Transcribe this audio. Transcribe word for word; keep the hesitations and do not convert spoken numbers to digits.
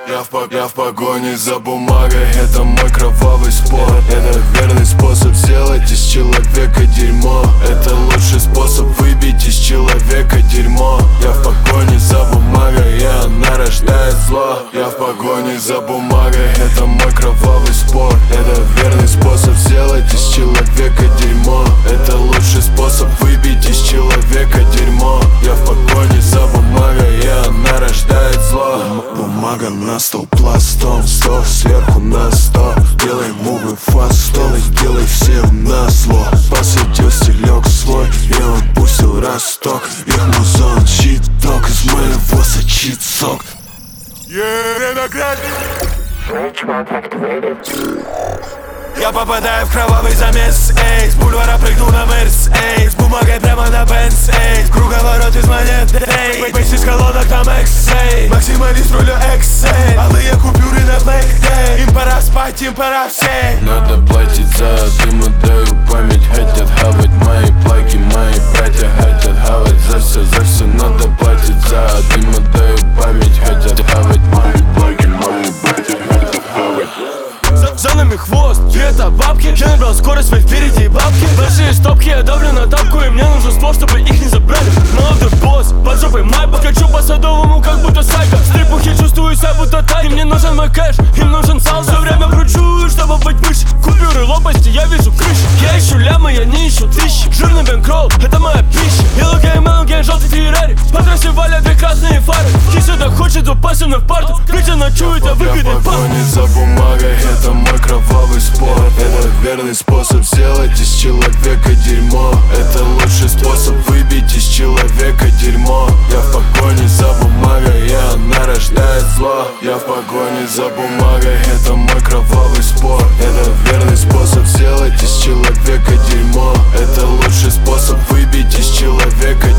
Я в, по я в погоне за бумагой, это мой кровавый спорт. Это верный способ сделать из человека дерьмо. Это лучший способ выбить из человека дерьмо. Я в погоне за бумагой, и она рождает зло. Я в погоне за бумагой, это мой кровавый спорт. Это верный способ сделать из человека дерьмо. Это лучший способ выбить из человека дерьмо. Я в погоне за бумагой, и она рождает зло. Бумага на стол пластом, сто сверху на сто. Делай мувы фастом, делай всем на зло. Посадил стелек свой, и он пустил росток. Их музон щиток, из моего сочит сок. Я попадаю в кровавый замес, эй. С бульвара прыгну на Мерс, эй. С бумагой прямо на Бенц, эй. Круговорот из монет, эй. Бейс из колонок там экс, эй. Максималист рулю экс, эй. Алые купюры на блэк, эй. Им пора спать, им пора всей. Надо платить за дым, даю память. Хотят хавать мои плаки, мои братья хотят хавать. За все, за все надо платить за дым, даю память. Хотят хавать мои плаки, мои братья хотят хавать. За нами хвост, и это бабки. Я набрал скорость, ведь впереди бабки. Большие стопки, я давлю на тапку, и мне нужен ствол, чтобы их не забрали. Молодой босс, под жопой майбах. Качу по Садовому, как будто сайка. В стрипухе чувствую себя будто тайм. Мне нужен мой кэш, им нужен сал. Все время кручу, чтобы быть выше. Купюры, лопасти, я вижу крышу. Я ищу лямы, я не ищу тысячи. Жирный бэнкролл, это моя пища. Yellow game, yellow game, желтый Феррари. По трассе валят две красные фары. Ты сюда хочет упасть на в парту. Крича ночует, а выгодит пар. Я за бумагой, это мой кровавый спорт. Это верный способ сделать из человека дерьмо. Это лучший способ выбить из человека дерьмо. Я в погоне за бумагой, и она рождает зло. Я в погоне за бумагой, это мой кровавый спорт. Это верный способ сделать из человека дерьмо. Это лучший способ выбить из человека